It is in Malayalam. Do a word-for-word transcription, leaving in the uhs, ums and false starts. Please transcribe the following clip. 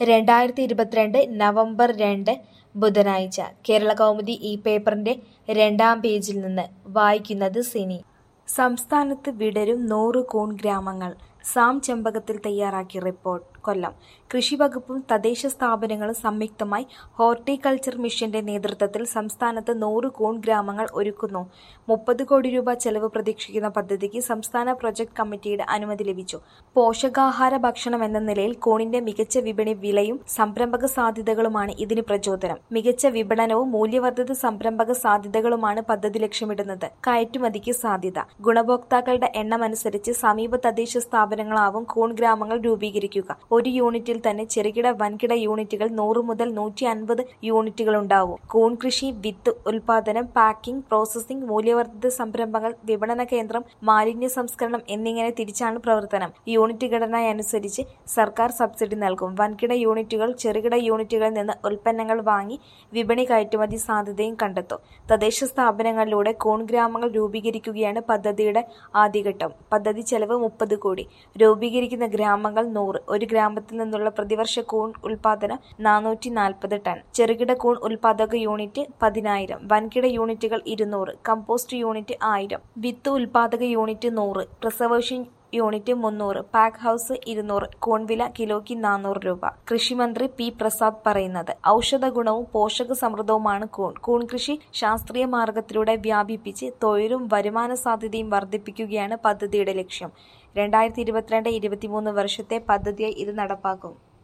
രണ്ടായിരത്തി ഇരുപത്തിരണ്ട് നവംബർ രണ്ട് ബുധനാഴ്ച കേരളകൗമുദി ഈ പേപ്പറിന്റെ രണ്ടാം പേജിൽ നിന്ന് വായിക്കുന്നത് സിനി. സംസ്ഥാനത്ത് വിടരും നൂറ് കൂൺ ഗ്രാമങ്ങൾ. സാം ചെമ്പകത്തിൽ തയ്യാറാക്കിയ റിപ്പോർട്ട്. കൊല്ലം. കൃഷിവകുപ്പും തദ്ദേശ സ്ഥാപനങ്ങളും സംയുക്തമായി ഹോർട്ടികൾച്ചർ മിഷന്റെ നേതൃത്വത്തിൽ സംസ്ഥാനത്ത് നൂറ് കൂൺ ഗ്രാമങ്ങൾ ഒരുക്കുന്നു. മുപ്പത് കോടി രൂപ ചെലവ് പ്രതീക്ഷിക്കുന്ന പദ്ധതിക്ക് സംസ്ഥാന പ്രൊജക്ട് കമ്മിറ്റിയുടെ അനുമതി ലഭിച്ചു. പോഷകാഹാര ഭക്ഷണം എന്ന നിലയിൽ കൂണിന്റെ മികച്ച വിപണി വിലയും സംരംഭക സാധ്യതകളുമാണ് ഇതിന് പ്രചോദനം. മികച്ച വിപണനവും മൂല്യവർദ്ധിത സംരംഭക സാധ്യതകളുമാണ് പദ്ധതി ലക്ഷ്യമിടുന്നത്. കയറ്റുമതിക്ക് സാധ്യത. ഗുണഭോക്താക്കളുടെ എണ്ണമനുസരിച്ച് സമീപ തദ്ദേശ സ്ഥാപനങ്ങളാവും കൂൺ ഗ്രാമങ്ങൾ രൂപീകരിക്കുക. ഒരു യൂണിറ്റിൽ തന്നെ ചെറുകിട വൻകിട യൂണിറ്റുകൾ നൂറ് മുതൽ നൂറ്റി അൻപത് യൂണിറ്റുകളുണ്ടാവും. കൂൺ കൃഷി, വിത്ത് ഉൽപാദനം, പാക്കിംഗ്, പ്രോസസിംഗ്, മൂല്യവർദ്ധിത സംരംഭങ്ങൾ, വിപണന കേന്ദ്രം, മാലിന്യ സംസ്കരണം എന്നിങ്ങനെ തിരിച്ചാണ് പ്രവർത്തനം. യൂണിറ്റ് ഘടനയനുസരിച്ച് സർക്കാർ സബ്സിഡി നൽകും. വൻകിട യൂണിറ്റുകൾ ചെറുകിട യൂണിറ്റുകളിൽ നിന്ന് ഉൽപ്പന്നങ്ങൾ വാങ്ങി വിപണി കയറ്റുമതി സാധ്യതയും കണ്ടെത്തും. തദ്ദേശ സ്ഥാപനങ്ങളിലൂടെ കൂൺ ഗ്രാമങ്ങൾ രൂപീകരിക്കുകയാണ് പദ്ധതിയുടെ ആദ്യഘട്ടം. പദ്ധതി ചെലവ് മുപ്പത് കോടി. രൂപീകരിക്കുന്ന ഗ്രാമങ്ങൾ നൂറ്. ഒരു ഗ്രാമത്തിൽ നിന്നുള്ള പ്രതിവർഷ കൂൺ ഉൽപാദനം നാനൂറ്റി നാൽപ്പത് ടൺ. ചെറുകിട കൂൺ ഉൽപാദക യൂണിറ്റ് പതിനായിരം. വൻകിട യൂണിറ്റുകൾ ഇരുന്നൂറ്. കമ്പോസ്റ്റ് യൂണിറ്റ് ആയിരം. വിത്ത് ഉൽപാദക യൂണിറ്റ് നൂറ്. പ്രിസർവേഷൻ യൂണിറ്റ് മുന്നൂറ്. പാക്ക് ഹൌസ് ഇരുന്നൂറ്. കൂൺവില കിലോയ്ക്ക് നാനൂറ് രൂപ. കൃഷിമന്ത്രി പി പ്രസാദ് പറയുന്നത്. ഔഷധ ഗുണവും പോഷക സമൃദ്ധവുമാണ് കൂൺ. കൂൺ കൃഷി ശാസ്ത്രീയ മാർഗത്തിലൂടെ വ്യാപിപ്പിച്ച് തൊഴിലും വരുമാന സാധ്യതയും വർദ്ധിപ്പിക്കുകയാണ് പദ്ധതിയുടെ ലക്ഷ്യം. രണ്ടായിരത്തി ഇരുപത്തിരണ്ട് ഇരുപത്തിമൂന്ന് വർഷത്തെ പദ്ധതിയായി ഇത് നടപ്പാക്കും.